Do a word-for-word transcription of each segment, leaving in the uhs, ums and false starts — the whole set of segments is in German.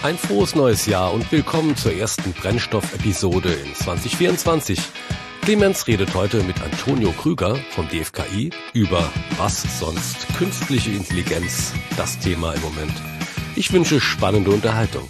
Ein frohes neues Jahr und willkommen zur ersten Brennstoff-Episode in zwanzig vierundzwanzig. Clemens redet heute mit Antonio Krüger vom D F K I über was sonst künstliche Intelligenz, das Thema im Moment. Ich wünsche spannende Unterhaltung.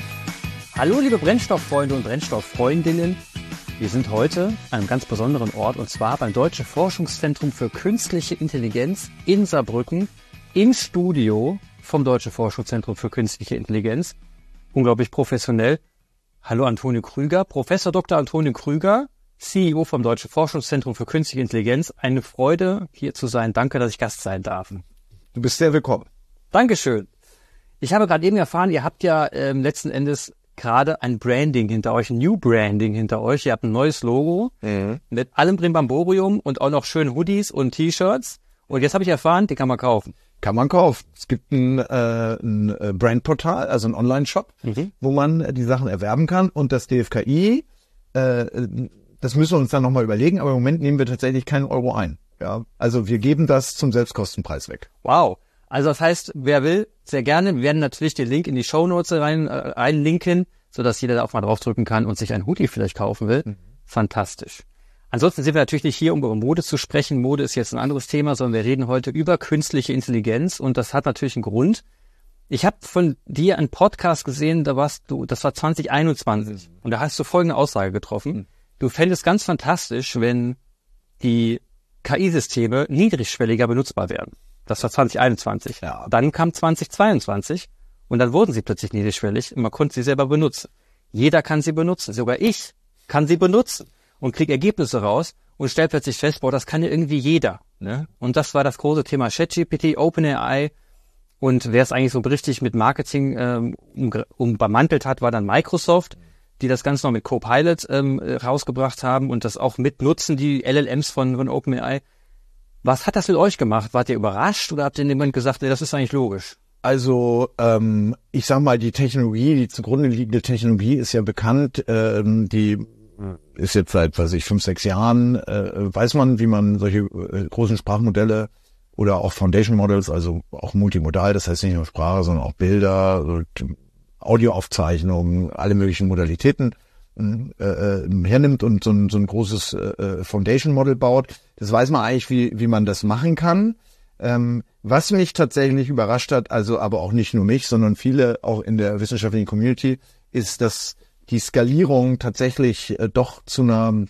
Hallo liebe Brennstofffreunde und Brennstofffreundinnen. Wir sind heute an einem ganz besonderen Ort und zwar beim Deutschen Forschungszentrum für Künstliche Intelligenz in Saarbrücken im Studio vom Deutschen Forschungszentrum für Künstliche Intelligenz. Unglaublich professionell. Hallo Antonio Krüger, Professor Doktor Antonio Krüger, C E O vom Deutschen Forschungszentrum für Künstliche Intelligenz. Eine Freude, hier zu sein. Danke, dass ich Gast sein darf. Du bist sehr willkommen. Dankeschön. Ich habe gerade eben erfahren, ihr habt ja ähm, letzten Endes gerade ein Branding hinter euch, ein New Branding hinter euch. Ihr habt ein neues Logo mhm. mit allem Brimborium und auch noch schönen Hoodies und T-Shirts. Und jetzt habe ich erfahren, die kann man kaufen. Kann man kaufen. Es gibt ein, äh, ein Brandportal, also ein Online-Shop, mhm. wo man die Sachen erwerben kann. Und das D F K I, äh, das müssen wir uns dann nochmal überlegen, aber im Moment nehmen wir tatsächlich keinen Euro ein. Ja, also wir geben das zum Selbstkostenpreis weg. Wow. Also das heißt, wer will, sehr gerne. Wir werden natürlich den Link in die Shownotes rein äh, einlinken, sodass jeder da auch mal draufdrücken kann und sich ein Hoodie vielleicht kaufen will. Mhm. Fantastisch. Ansonsten sind wir natürlich nicht hier, um über Mode zu sprechen. Mode ist jetzt ein anderes Thema, sondern wir reden heute über künstliche Intelligenz und das hat natürlich einen Grund. Ich habe von dir einen Podcast gesehen, da warst du, das war zwanzig einundzwanzig mhm. und da hast du folgende Aussage getroffen. Mhm. Du fändest ganz fantastisch, wenn die K I-Systeme niedrigschwelliger benutzbar werden. Das war zwanzig einundzwanzig. Ja. Dann kam zwanzig zweiundzwanzig und dann wurden sie plötzlich niedrigschwellig und man konnte sie selber benutzen. Jeder kann sie benutzen, sogar ich kann sie benutzen. Und krieg Ergebnisse raus und stellt plötzlich fest, boah, das kann ja irgendwie jeder. Ne? Und das war das große Thema ChatGPT, OpenAI. Und wer es eigentlich so richtig mit Marketing ähm, umbemantelt hat, war dann Microsoft, die das Ganze noch mit Copilot ähm, rausgebracht haben und das auch mitnutzen, die L L Ms von, von OpenAI. Was hat das mit euch gemacht? Wart ihr überrascht oder habt ihr in dem Moment gesagt, nee, das ist eigentlich logisch? Also ähm, ich sag mal, die Technologie, die zugrunde liegende Technologie ist ja bekannt, ähm, die ist jetzt seit, weiß ich, fünf, sechs Jahren, äh, weiß man, wie man solche äh, großen Sprachmodelle oder auch Foundation Models, also auch multimodal, das heißt nicht nur Sprache, sondern auch Bilder, Audioaufzeichnungen, alle möglichen Modalitäten äh, äh, hernimmt und so ein, so ein großes äh, Foundation Model baut. Das weiß man eigentlich, wie, wie man das machen kann. Ähm, was mich tatsächlich überrascht hat, also aber auch nicht nur mich, sondern viele auch in der wissenschaftlichen Community, ist, dass die Skalierung tatsächlich äh, doch zu einer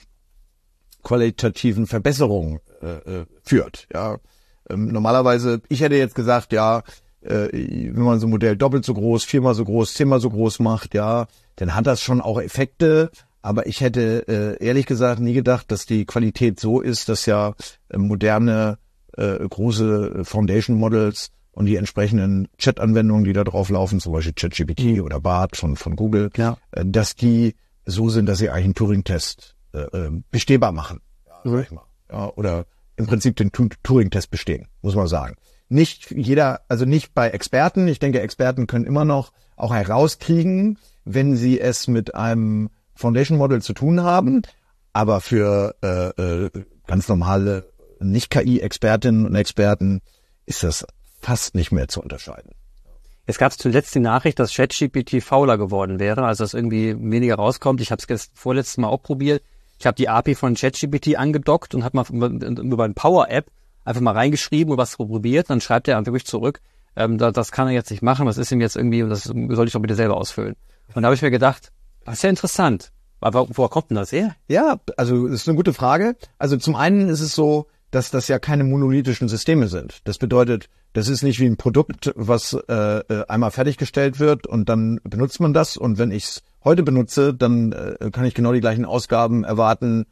qualitativen Verbesserung äh, führt. Ja, ähm, normalerweise, ich hätte jetzt gesagt, ja, äh, wenn man so ein Modell doppelt so groß, viermal so groß, zehnmal so groß macht, ja, dann hat das schon auch Effekte. Aber ich hätte äh, ehrlich gesagt nie gedacht, dass die Qualität so ist, dass ja äh, moderne äh, große Foundation Models und die entsprechenden Chat-Anwendungen, die da drauf laufen, zum Beispiel ChatGPT mhm. oder Bard von, von Google, ja. äh, dass die so sind, dass sie eigentlich einen Turing-Test äh, äh, bestehbar machen. Ja, mhm. sag ich mal. Ja, oder im Prinzip den tu- Turing-Test bestehen, muss man sagen. Nicht jeder, also nicht bei Experten. Ich denke, Experten können immer noch auch herauskriegen, wenn sie es mit einem Foundation-Model zu tun haben. Aber für äh, äh, ganz normale Nicht-K I-Expertinnen und Experten ist das fast nicht mehr zu unterscheiden. Es gab zuletzt die Nachricht, dass ChatGPT fauler geworden wäre, also dass irgendwie weniger rauskommt. Ich habe es vorletztes Mal auch probiert. Ich habe die A P I von ChatGPT angedockt und habe mal über eine Power-App einfach mal reingeschrieben und was probiert. Dann schreibt er wirklich zurück, ähm, das, das kann er jetzt nicht machen, was ist ihm jetzt irgendwie, das soll ich doch bitte selber ausfüllen. Und da habe ich mir gedacht, das ist ja interessant. Aber woher kommt denn das her? Ja, also das ist eine gute Frage. Also zum einen ist es so, dass das ja keine monolithischen Systeme sind. Das bedeutet, das ist nicht wie ein Produkt, was äh, einmal fertiggestellt wird und dann benutzt man das. Und wenn ich es heute benutze, dann äh, kann ich genau die gleichen Ausgaben erwarten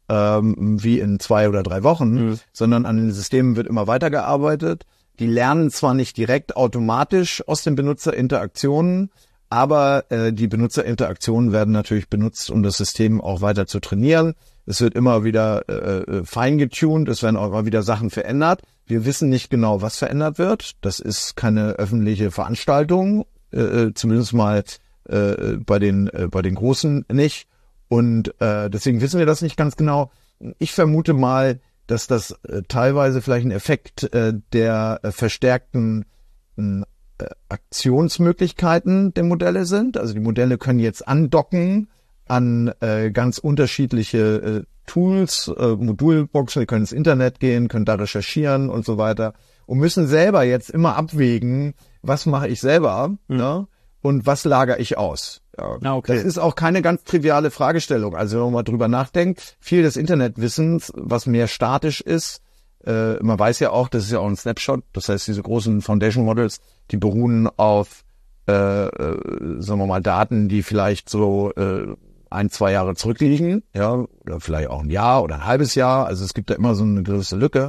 ähm, wie in zwei oder drei Wochen, mhm. sondern an den Systemen wird immer weitergearbeitet. Die lernen zwar nicht direkt automatisch aus den Benutzerinteraktionen, aber äh, die Benutzerinteraktionen werden natürlich benutzt, um das System auch weiter zu trainieren. Es wird immer wieder äh, feingetuned, es werden auch immer wieder Sachen verändert. Wir wissen nicht genau, was verändert wird. Das ist keine öffentliche Veranstaltung, äh, zumindest mal äh, bei den äh, bei den Großen nicht. Und äh, deswegen wissen wir das nicht ganz genau. Ich vermute mal, dass das äh, teilweise vielleicht ein Effekt äh, der äh, verstärkten äh, Aktionsmöglichkeiten der Modelle sind. Also die Modelle können jetzt andocken an äh, ganz unterschiedliche äh, Tools, äh, Modulboxen, die können ins Internet gehen, können da recherchieren und so weiter und müssen selber jetzt immer abwägen, was mache ich selber, mhm. ne? Und was lagere ich aus. Ja. Ah, okay. Das ist auch keine ganz triviale Fragestellung. Also wenn man mal drüber nachdenkt, viel des Internetwissens, was mehr statisch ist, äh, man weiß ja auch, das ist ja auch ein Snapshot, das heißt, diese großen Foundation Models, die beruhen auf, äh, äh, sagen wir mal, Daten, die vielleicht so äh, ein, zwei Jahre zurückliegen, ja, oder vielleicht auch ein Jahr oder ein halbes Jahr. Also es gibt da immer so eine gewisse Lücke.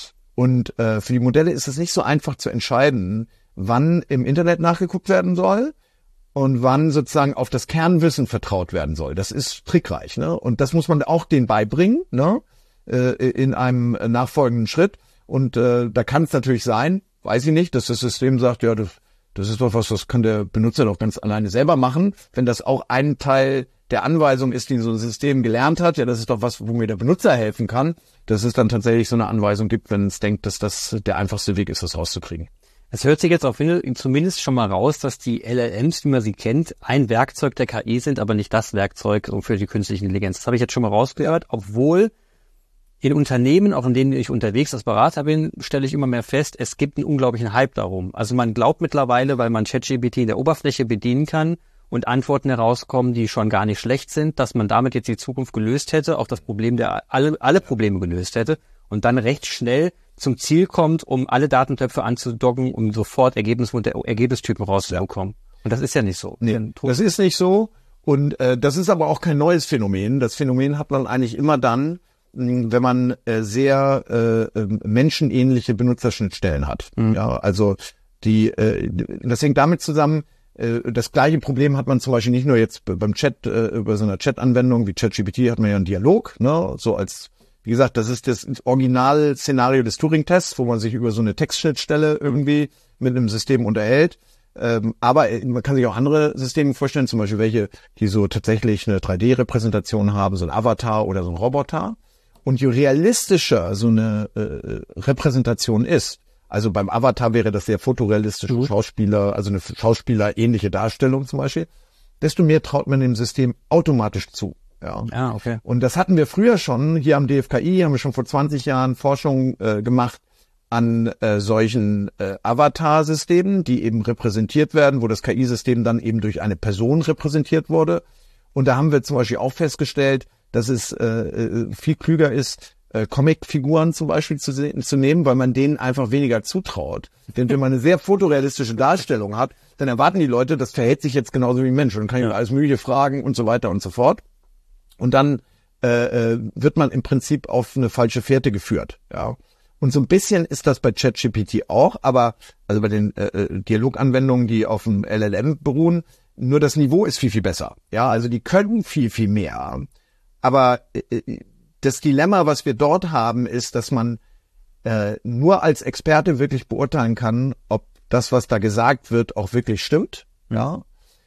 Und äh, für die Modelle ist es nicht so einfach zu entscheiden, wann im Internet nachgeguckt werden soll und wann sozusagen auf das Kernwissen vertraut werden soll. Das ist trickreich, ne? Und das muss man auch denen beibringen, ne? Äh, in einem nachfolgenden Schritt. Und äh, da kann es natürlich sein, weiß ich nicht, dass das System sagt, ja, das, das ist doch was, das kann der Benutzer doch ganz alleine selber machen. Wenn das auch ein Teil der Anweisung ist, die so ein System gelernt hat, ja, das ist doch was, wo mir der Benutzer helfen kann, dass es dann tatsächlich so eine Anweisung gibt, wenn es denkt, dass das der einfachste Weg ist, das rauszukriegen. Es hört sich jetzt auf jeden Fall zumindest schon mal raus, dass die L L Ms, wie man sie kennt, ein Werkzeug der K I sind, aber nicht das Werkzeug für die künstliche Intelligenz. Das habe ich jetzt schon mal rausgehört, obwohl in Unternehmen, auch in denen ich unterwegs als Berater bin, stelle ich immer mehr fest, es gibt einen unglaublichen Hype darum. Also man glaubt mittlerweile, weil man ChatGPT in der Oberfläche bedienen kann und Antworten herauskommen, die schon gar nicht schlecht sind, dass man damit jetzt die Zukunft gelöst hätte, auch das Problem der alle alle Probleme gelöst hätte und dann recht schnell zum Ziel kommt, um alle Datentöpfe anzudocken, um sofort Ergebnismodell, Ergebnistypen rauszubekommen. Und das ist ja nicht so. Nee, das ist nicht so. Und äh, das ist aber auch kein neues Phänomen. Das Phänomen hat man eigentlich immer dann, wenn man äh, sehr äh, menschenähnliche Benutzerschnittstellen hat. Mhm. Ja, also die, äh, das hängt damit zusammen. Äh, das gleiche Problem hat man zum Beispiel nicht nur jetzt beim Chat äh, über so einer Chat-Anwendung wie ChatGPT hat man ja einen Dialog, ne, so als wie gesagt, das ist das Original-Szenario des Turing-Tests, wo man sich über so eine Textschnittstelle irgendwie mit einem System unterhält. Ähm, aber man kann sich auch andere Systeme vorstellen, zum Beispiel welche, die so tatsächlich eine drei D-Repräsentation haben, so ein Avatar oder so ein Roboter. Und je realistischer so eine äh, Repräsentation ist, also beim Avatar wäre das sehr fotorealistische mhm. Schauspieler, also eine Schauspieler-ähnliche Darstellung zum Beispiel, desto mehr traut man dem System automatisch zu. Ja. Ah, okay. Und das hatten wir früher schon, hier am D F K I haben wir schon vor zwanzig Jahren Forschung äh, gemacht an äh, solchen äh, Avatar-Systemen, die eben repräsentiert werden, wo das K I-System dann eben durch eine Person repräsentiert wurde. Und da haben wir zum Beispiel auch festgestellt, dass es äh, viel klüger ist, äh, Comic-Figuren zum Beispiel zu, zu nehmen, weil man denen einfach weniger zutraut. Denn wenn man eine sehr fotorealistische Darstellung hat, dann erwarten die Leute, das verhält sich jetzt genauso wie ein Mensch. Und dann kann ich ja. alles Mögliche fragen und so weiter und so fort. Und dann äh, äh, wird man im Prinzip auf eine falsche Fährte geführt. Ja. Und so ein bisschen ist das bei ChatGPT auch, aber also bei den äh, Dialoganwendungen, die auf dem L L M beruhen, nur das Niveau ist viel, viel besser. Ja, also die können viel, viel mehr. Aber äh, das Dilemma, was wir dort haben, ist, dass man äh, nur als Experte wirklich beurteilen kann, ob das, was da gesagt wird, auch wirklich stimmt. Ja.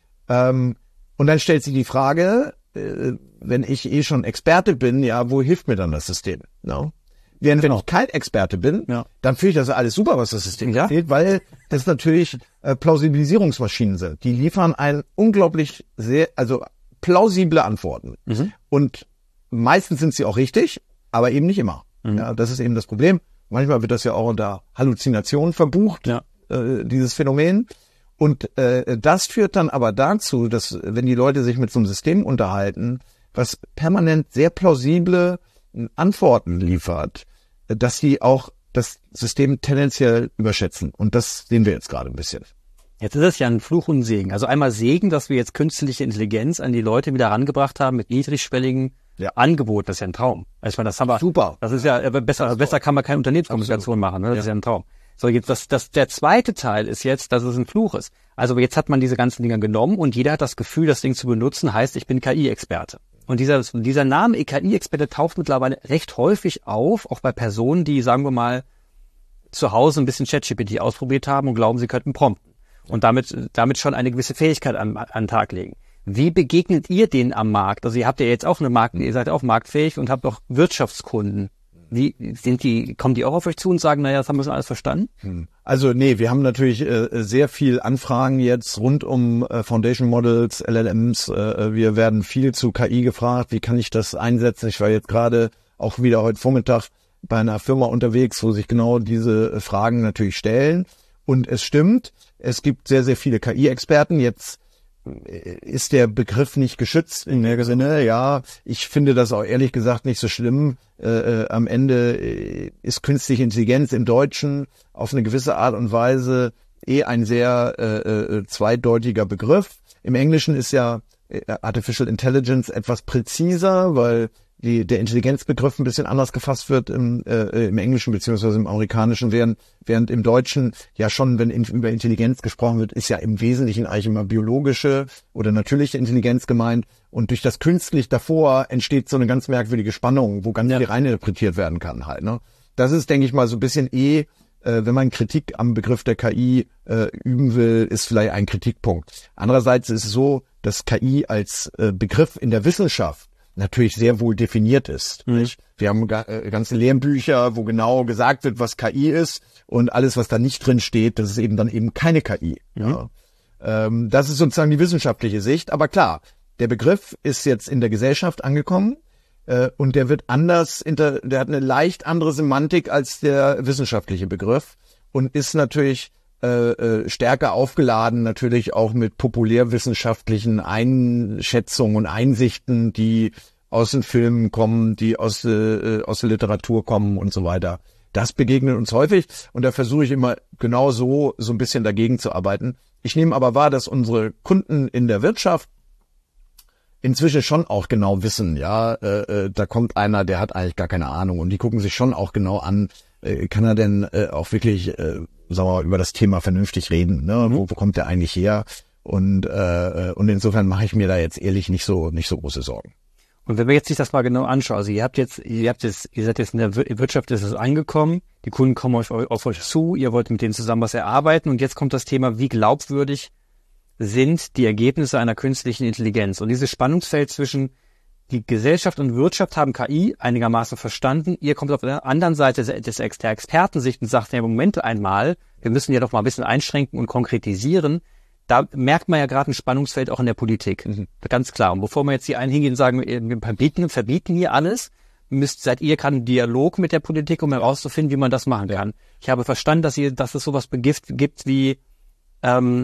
Ähm, und dann stellt sich die Frage, äh, wenn ich eh schon Experte bin, ja, wo hilft mir dann das System? No? Während wenn ich kein Experte bin, ja. dann finde ich das alles super, was das System ja. erzählt, weil das natürlich äh, Plausibilisierungsmaschinen sind. Die liefern ein unglaublich sehr, also plausible Antworten. Mhm. Und meistens sind sie auch richtig, aber eben nicht immer. Mhm. Ja, das ist eben das Problem. Manchmal wird das ja auch unter Halluzination verbucht, ja. äh, dieses Phänomen. Und äh, das führt dann aber dazu, dass wenn die Leute sich mit so einem System unterhalten, was permanent sehr plausible Antworten liefert, dass sie auch das System tendenziell überschätzen. Und das sehen wir jetzt gerade ein bisschen. Jetzt ist es ja ein Fluch und Segen. Also einmal Segen, dass wir jetzt künstliche Intelligenz an die Leute wieder herangebracht haben mit niedrigschwelligen ja. Angeboten. Das ist ja ein Traum. Ich meine, das haben wir. Super. Das ist ja besser. Das besser kann man keine Unternehmenskommunikation machen. Ne? Das ja. ist ja ein Traum. So, jetzt das, das, der zweite Teil ist jetzt, dass es ein Fluch ist. Also jetzt hat man diese ganzen Dinger genommen und jeder hat das Gefühl, das Ding zu benutzen, heißt, ich bin K I-Experte. Und dieser, dieser Name K I-Experte taucht mittlerweile recht häufig auf, auch bei Personen, die, sagen wir mal, zu Hause ein bisschen ChatGPT ausprobiert haben und glauben, sie könnten prompten. Und damit, damit schon eine gewisse Fähigkeit an, an den Tag legen. Wie begegnet ihr denen am Markt? Also ihr habt ja jetzt auch eine Markt, ihr seid auch marktfähig und habt auch Wirtschaftskunden. Wie sind die, kommen die auch auf euch zu und sagen, naja, das haben wir schon alles verstanden? Also nee, wir haben natürlich äh, sehr viel Anfragen jetzt rund um äh, Foundation Models, L L Ms. Äh, wir werden viel zu K I gefragt. Wie kann ich das einsetzen? Ich war jetzt gerade auch wieder heute Vormittag bei einer Firma unterwegs, wo sich genau diese Fragen natürlich stellen. Und es stimmt, es gibt sehr, sehr viele K I-Experten. Jetzt ist der Begriff nicht geschützt in der Sinne. Ja, ich finde das auch ehrlich gesagt nicht so schlimm. Äh, äh, am Ende äh, ist künstliche Intelligenz im Deutschen auf eine gewisse Art und Weise eh ein sehr äh, äh, zweideutiger Begriff. Im Englischen ist ja äh, Artificial Intelligence etwas präziser, weil die, der Intelligenzbegriff ein bisschen anders gefasst wird im, äh, im Englischen beziehungsweise im Amerikanischen, während, während im Deutschen ja schon, wenn in, über Intelligenz gesprochen wird, ist ja im Wesentlichen eigentlich immer biologische oder natürliche Intelligenz gemeint. Und durch das künstlich davor entsteht so eine ganz merkwürdige Spannung, wo ganz ja. viel reininterpretiert werden kann halt. Ne? Das ist, denke ich mal, so ein bisschen eh, äh, wenn man Kritik am Begriff der K I äh, üben will, ist vielleicht ein Kritikpunkt. Andererseits ist es so, dass K I als äh, Begriff in der Wissenschaft natürlich sehr wohl definiert ist. Mhm. Nicht? Wir haben ga, äh, ganze Lehrbücher, wo genau gesagt wird, was K I ist, und alles, was da nicht drin steht, das ist eben dann eben keine K I. Mhm. Ja. Ähm, das ist sozusagen die wissenschaftliche Sicht. Aber klar, der Begriff ist jetzt in der Gesellschaft angekommen äh, und der wird anders, inter, der hat eine leicht andere Semantik als der wissenschaftliche Begriff und ist natürlich Äh, äh, stärker aufgeladen, natürlich auch mit populärwissenschaftlichen Einschätzungen und Einsichten, die aus den Filmen kommen, die aus, äh, aus der Literatur kommen und so weiter. Das begegnet uns häufig und da versuche ich immer genau so, so ein bisschen dagegen zu arbeiten. Ich nehme aber wahr, dass unsere Kunden in der Wirtschaft inzwischen schon auch genau wissen, ja, äh, äh, da kommt einer, der hat eigentlich gar keine Ahnung, und die gucken sich schon auch genau an, äh, kann er denn äh, auch wirklich äh, sagen wir mal, über das Thema vernünftig reden, ne? Mhm. Wo, wo kommt der eigentlich her? Und äh, und insofern mache ich mir da jetzt ehrlich nicht so nicht so große Sorgen. Und wenn wir jetzt sich das mal genau anschauen, also ihr habt jetzt, ihr habt jetzt, ihr seid jetzt in der Wirtschaft, ist es angekommen, die Kunden kommen auf, auf euch zu, ihr wollt mit denen zusammen was erarbeiten, und jetzt kommt das Thema, wie glaubwürdig sind die Ergebnisse einer künstlichen Intelligenz? Und dieses Spannungsfeld zwischen die Gesellschaft und Wirtschaft haben K I einigermaßen verstanden. Ihr kommt auf der anderen Seite des, der Expertensicht und sagt, ja, Moment einmal, wir müssen ja doch mal ein bisschen einschränken und konkretisieren. Da merkt man ja gerade ein Spannungsfeld auch in der Politik. Mhm. Ganz klar. Und bevor wir jetzt hier einen hingehen und sagen, wir verbieten, verbieten hier alles, müsst, seid ihr gerade im Dialog mit der Politik, um herauszufinden, wie man das machen kann. Ich habe verstanden, dass ihr, dass es sowas begift, gibt wie, ähm,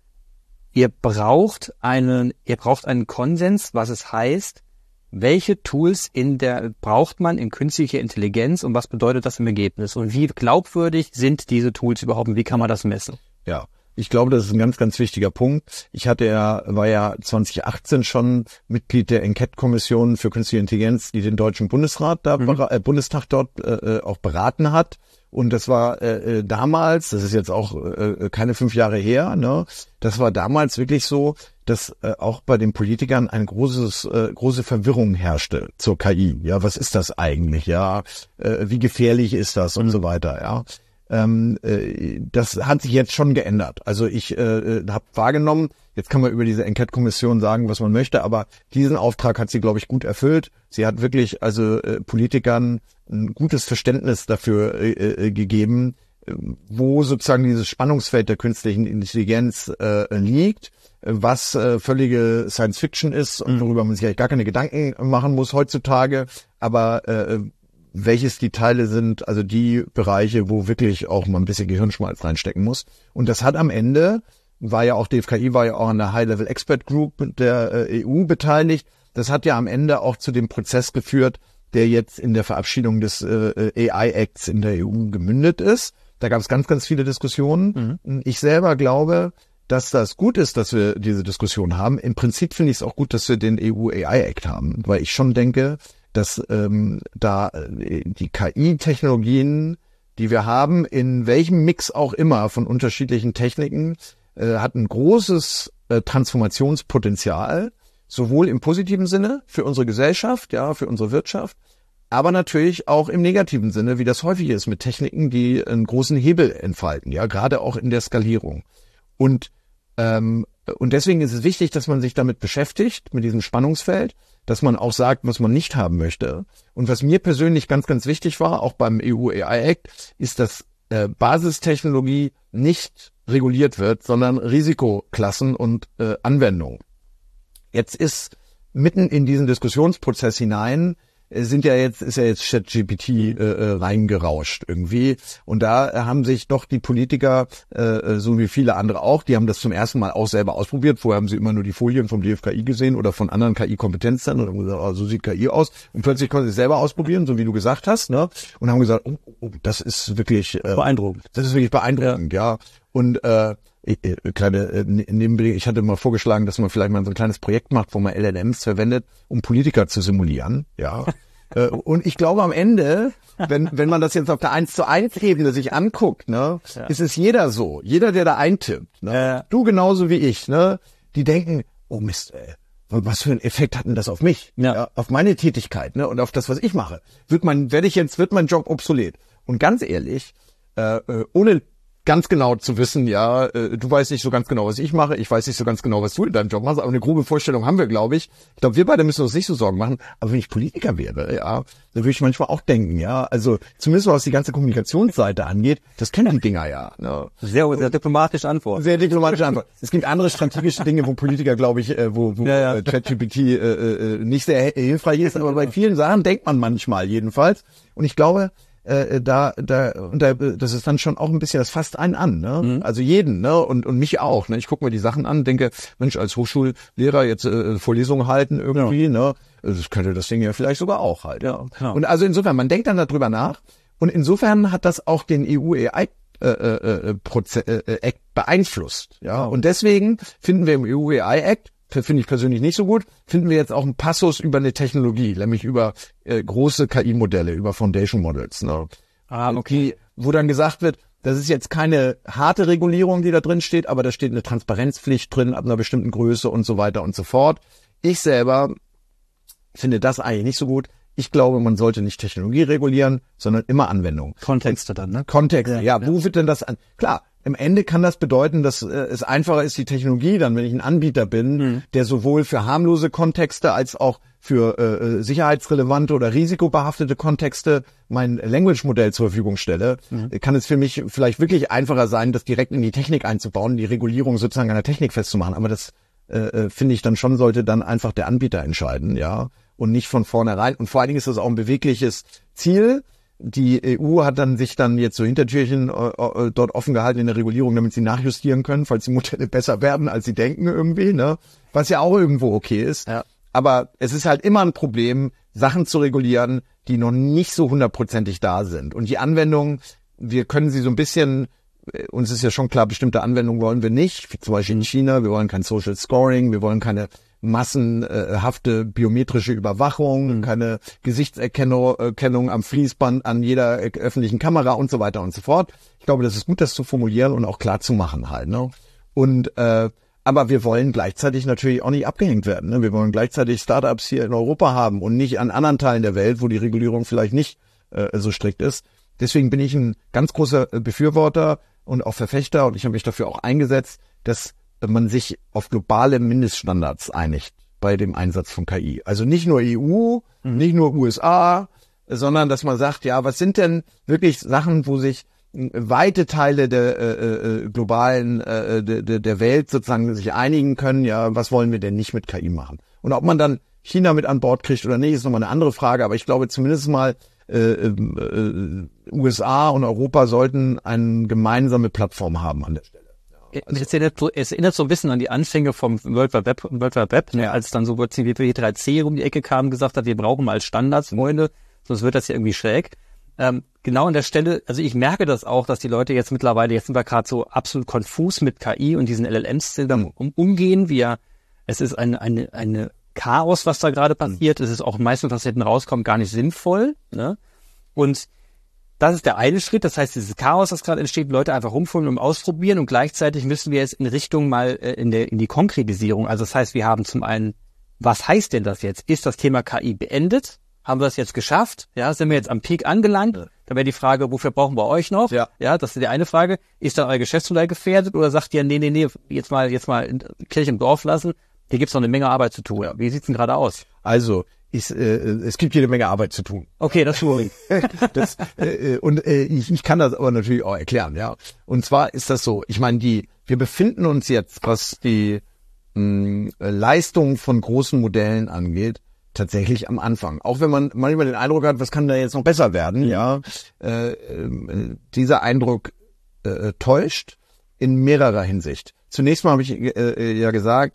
ihr braucht einen, ihr braucht einen Konsens, was es heißt, welche Tools in der braucht man in künstlicher Intelligenz und was bedeutet das im Ergebnis? Und wie glaubwürdig sind diese Tools überhaupt und wie kann man das messen? Ja, ich glaube, das ist ein ganz, ganz wichtiger Punkt. Ich hatte ja, war ja zwanzig achtzehn schon Mitglied der Enquete-Kommission für künstliche Intelligenz, die den Deutschen Bundesrat da, mhm. äh, Bundestag dort äh, auch beraten hat. Und das war äh, damals, das ist jetzt auch äh, keine fünf Jahre her, ne? Das war damals wirklich so, dass äh, auch bei den Politikern ein großes, äh, große Verwirrung herrschte zur K I. Ja, was ist das eigentlich? Ja, äh, wie gefährlich ist das und mhm. so weiter? Ja, ähm, äh, das hat sich jetzt schon geändert. Also ich äh, habe wahrgenommen, jetzt kann man über diese Enquete-Kommission sagen, was man möchte, aber diesen Auftrag hat sie, glaube ich, gut erfüllt. Sie hat wirklich also äh, Politikern ein gutes Verständnis dafür äh, äh, gegeben, äh, wo sozusagen dieses Spannungsfeld der künstlichen Intelligenz äh, liegt, was äh, völlige Science-Fiction ist und worüber man sich eigentlich gar keine Gedanken machen muss heutzutage, aber äh, welches die Teile sind, also die Bereiche, wo wirklich auch mal ein bisschen Gehirnschmalz reinstecken muss. Und das hat am Ende, war ja auch D F K I, war ja auch an der High-Level Expert Group der äh, E U beteiligt, das hat ja am Ende auch zu dem Prozess geführt, der jetzt in der Verabschiedung des äh, A I-Acts in der E U gemündet ist. Da gab es ganz, ganz viele Diskussionen. Mhm. Ich selber glaube, dass das gut ist, dass wir diese Diskussion haben. Im Prinzip finde ich es auch gut, dass wir den E U A I-Act haben, weil ich schon denke, dass ähm, da äh, die K I-Technologien, die wir haben, in welchem Mix auch immer von unterschiedlichen Techniken, äh, hat ein großes äh, Transformationspotenzial, sowohl im positiven Sinne für unsere Gesellschaft, ja, für unsere Wirtschaft, aber natürlich auch im negativen Sinne, wie das häufig ist mit Techniken, die einen großen Hebel entfalten, ja, gerade auch in der Skalierung. Und ähm, und deswegen ist es wichtig, dass man sich damit beschäftigt, mit diesem Spannungsfeld, dass man auch sagt, was man nicht haben möchte. Und was mir persönlich ganz, ganz wichtig war, auch beim E U A I-Act, ist, dass äh, Basistechnologie nicht reguliert wird, sondern Risikoklassen und äh, Anwendungen. Jetzt ist mitten in diesen Diskussionsprozess hinein sind ja jetzt, ist ja jetzt ChatGPT äh, reingerauscht irgendwie. Und da haben sich doch die Politiker, äh, so wie viele andere auch, die haben das zum ersten Mal auch selber ausprobiert. Vorher haben sie immer nur die Folien vom D F K I gesehen oder von anderen K I-Kompetenzzentren und haben gesagt, oh, so sieht K I aus. Und plötzlich konnten sie es selber ausprobieren, so wie du gesagt hast, ne? Und haben gesagt, oh, oh, das ist wirklich äh, beeindruckend. Das ist wirklich beeindruckend, ja. ja. Und äh, kleine äh, Nebenbedingung, ich hatte mal vorgeschlagen, dass man vielleicht mal so ein kleines Projekt macht, wo man L L Ms verwendet, um Politiker zu simulieren, ja. äh, und ich glaube am Ende, wenn wenn man das jetzt auf der eins zu eins Ebene sich anguckt, ne, ja. ist es jeder so, jeder, der da eintippt, ne, ja. du genauso wie ich, ne, die denken, oh Mist, ey, was für einen Effekt hat denn das auf mich, ja. Ja, auf meine Tätigkeit, ne, und auf das, was ich mache, wird mein, werde ich jetzt, wird mein Job obsolet. Und ganz ehrlich, äh, ohne ganz genau zu wissen, ja, äh, du weißt nicht so ganz genau, was ich mache, ich weiß nicht so ganz genau, was du in deinem Job machst, aber eine grobe Vorstellung haben wir, glaube ich. Ich glaube, wir beide müssen uns nicht so Sorgen machen, aber wenn ich Politiker wäre, ja, dann würde ich manchmal auch denken, ja, also zumindest was die ganze Kommunikationsseite angeht, das kennen die Dinger ja. Ne? Sehr, sehr diplomatische Antwort. Sehr diplomatische Antwort. Es gibt andere strategische Dinge, wo Politiker, glaube ich, äh, wo, wo ja, ja. äh, ChatGPT äh, äh, nicht sehr hilfreich ist, aber bei vielen Sachen denkt man manchmal jedenfalls. Und ich glaube, Äh, da, da, und da, das ist dann schon auch ein bisschen, das fasst einen an, ne? Mhm. Also jeden, ne? Und, und mich auch, ne? Ich gucke mir die Sachen an, denke, Mensch, als Hochschullehrer jetzt äh, Vorlesungen halten irgendwie, ja. ne? Das könnte das Ding ja vielleicht sogar auch halt. Ja, genau. Und also insofern, man denkt dann darüber nach. Und insofern hat das auch den E U A I äh, äh, Proze- äh, Act beeinflusst, ja? Und deswegen finden wir im E U A I Act, finde ich persönlich nicht so gut, finden wir jetzt auch einen Passus über eine Technologie, nämlich über äh, große K I-Modelle, über Foundation Models. Ne? Ah, okay. Die, wo dann gesagt wird, das ist jetzt keine harte Regulierung, die da drin steht, aber da steht eine Transparenzpflicht drin ab einer bestimmten Größe und so weiter und so fort. Ich selber finde das eigentlich nicht so gut. Ich glaube, man sollte nicht Technologie regulieren, sondern immer Anwendung. Kontexte dann, ne? Kontexte, ja. ja. Wo wird denn das an? Klar. Im Ende kann das bedeuten, dass äh, es einfacher ist, die Technologie dann, wenn ich ein Anbieter bin, mhm. der sowohl für harmlose Kontexte als auch für äh, sicherheitsrelevante oder risikobehaftete Kontexte mein Language-Modell zur Verfügung stelle, mhm. kann es für mich vielleicht wirklich einfacher sein, das direkt in die Technik einzubauen, die Regulierung sozusagen an der Technik festzumachen. Aber das äh, finde ich dann schon, sollte dann einfach der Anbieter entscheiden, ja, und nicht von vornherein. Und vor allen Dingen ist das auch ein bewegliches Ziel. Die E U hat dann sich dann jetzt so Hintertürchen äh, äh, dort offen gehalten in der Regulierung, damit sie nachjustieren können, falls die Modelle besser werden, als sie denken irgendwie, ne? Was ja auch irgendwo okay ist. Ja. Aber es ist halt immer ein Problem, Sachen zu regulieren, die noch nicht so hundertprozentig da sind. Und die Anwendungen, wir können sie so ein bisschen, uns ist ja schon klar, bestimmte Anwendungen wollen wir nicht, wie zum Beispiel in China, wir wollen kein Social Scoring, wir wollen keine massenhafte biometrische Überwachung, mhm. keine Gesichtserkennung Erkennung am Fließband an jeder öffentlichen Kamera und so weiter und so fort. Ich glaube, das ist gut, das zu formulieren und auch klar zu machen halt. Ne? Und äh, aber wir wollen gleichzeitig natürlich auch nicht abgehängt werden. Ne? Wir wollen gleichzeitig Startups hier in Europa haben und nicht an anderen Teilen der Welt, wo die Regulierung vielleicht nicht äh, so strikt ist. Deswegen bin ich ein ganz großer Befürworter und auch Verfechter, und ich habe mich dafür auch eingesetzt, dass man sich auf globale Mindeststandards einigt bei dem Einsatz von K I. Also nicht nur E U, mhm. nicht nur U S A, sondern dass man sagt, ja, was sind denn wirklich Sachen, wo sich weite Teile der äh, äh, globalen äh, der, der Welt sozusagen sich einigen können, ja, was wollen wir denn nicht mit K I machen? Und ob man dann China mit an Bord kriegt oder nicht, ist nochmal eine andere Frage, aber ich glaube zumindest mal äh, äh, U S A und Europa sollten eine gemeinsame Plattform haben an der Stelle. Also. Es, erinnert, es erinnert so ein bisschen an die Anfänge vom World Wide Web, World Wide Web, ne, als dann so W P drei C um die Ecke kam und gesagt hat, wir brauchen mal Standards, Freunde, sonst wird das ja irgendwie schräg. Ähm, genau an der Stelle, also ich merke das auch, dass die Leute jetzt mittlerweile, jetzt sind wir gerade so absolut konfus mit K I und diesen L L Ms um, umgehen, wie ja, es ist eine, eine, eine Chaos, was da gerade passiert. Mhm. Es ist auch meistens, was hinten rauskommt, gar nicht sinnvoll, ne? Und das ist der eine Schritt, das heißt, dieses Chaos, das gerade entsteht, Leute einfach rumfummeln und ausprobieren, und gleichzeitig müssen wir jetzt in Richtung mal äh, in der in die Konkretisierung, also das heißt, wir haben zum einen, was heißt denn das jetzt? Ist das Thema K I beendet? Haben wir das jetzt geschafft? Ja, sind wir jetzt am Peak angelangt? Ja. Dann wäre die Frage, wofür brauchen wir euch noch? Ja, ja, das ist die eine Frage. Ist dann euer Geschäftsmodell gefährdet, oder sagt ihr, nee, nee, nee, jetzt mal jetzt mal Kirche im Dorf lassen, hier gibt's noch eine Menge Arbeit zu tun. Ja. Wie sieht's denn gerade aus? Also, ist, äh, es gibt jede Menge Arbeit zu tun. Okay, das tue ich. das, äh, und äh, ich, ich kann das aber natürlich auch erklären, ja. Und zwar ist das so, ich meine, die, wir befinden uns jetzt, was die mh, Leistung von großen Modellen angeht, tatsächlich am Anfang. Auch wenn man manchmal den Eindruck hat, was kann da jetzt noch besser werden, ja. Äh, äh, dieser Eindruck äh, täuscht in mehrerer Hinsicht. Zunächst mal habe ich äh, ja gesagt,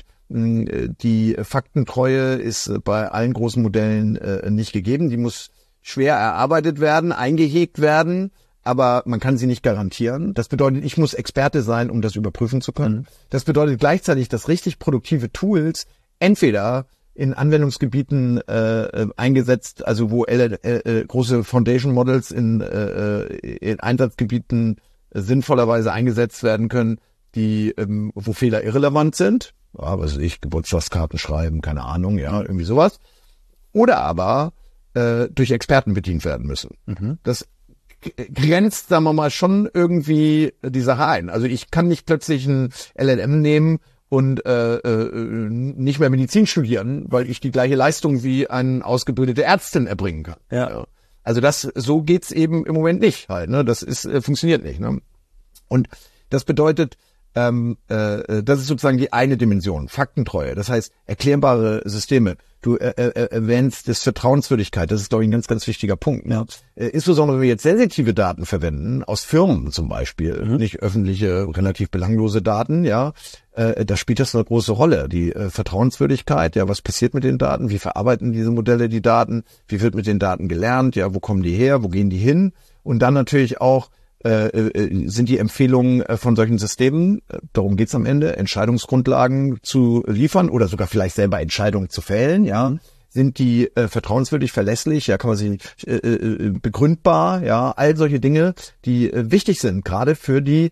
die Faktentreue ist bei allen großen Modellen äh, nicht gegeben. Die muss schwer erarbeitet werden, eingehegt werden, aber man kann sie nicht garantieren. Das bedeutet, ich muss Experte sein, um das überprüfen zu können. Mhm. Das bedeutet gleichzeitig, dass richtig produktive Tools entweder in Anwendungsgebieten äh, eingesetzt, also wo äh, äh, große Foundation Models in, äh, in Einsatzgebieten äh, sinnvollerweise eingesetzt werden können, die ähm, wo Fehler irrelevant sind. Ja, was weiß ich, Geburtstagskarten schreiben, keine Ahnung, ja, irgendwie sowas. Oder aber äh, durch Experten bedient werden müssen. Mhm. Das grenzt, sagen wir mal, schon irgendwie die Sache ein. Also ich kann nicht plötzlich ein L L M nehmen und äh, äh, nicht mehr Medizin studieren, weil ich die gleiche Leistung wie eine ausgebildete Ärztin erbringen kann. Ja. Ja. Also das, so geht's eben im Moment nicht halt. Ne? Das ist äh, funktioniert nicht. Ne? Und das bedeutet, Ähm, äh, das ist sozusagen die eine Dimension, Faktentreue, das heißt erklärbare Systeme. Du äh, äh, erwähnst das Vertrauenswürdigkeit, das ist, glaube ich, ein ganz, ganz wichtiger Punkt. Ne? Äh, insbesondere wenn wir jetzt sensitive Daten verwenden, aus Firmen zum Beispiel, mhm. nicht öffentliche, relativ belanglose Daten, ja, äh, da spielt das eine große Rolle. Die äh, Vertrauenswürdigkeit, ja, was passiert mit den Daten, wie verarbeiten diese Modelle die Daten, wie wird mit den Daten gelernt, ja, wo kommen die her, wo gehen die hin? Und dann natürlich auch, Äh, äh, sind die Empfehlungen äh, von solchen Systemen, äh, darum geht's am Ende, Entscheidungsgrundlagen zu liefern oder sogar vielleicht selber Entscheidungen zu fällen, ja, mhm. sind die äh, vertrauenswürdig, verlässlich, ja, kann man sie äh, äh, begründbar, ja, all solche Dinge, die äh, wichtig sind, gerade für die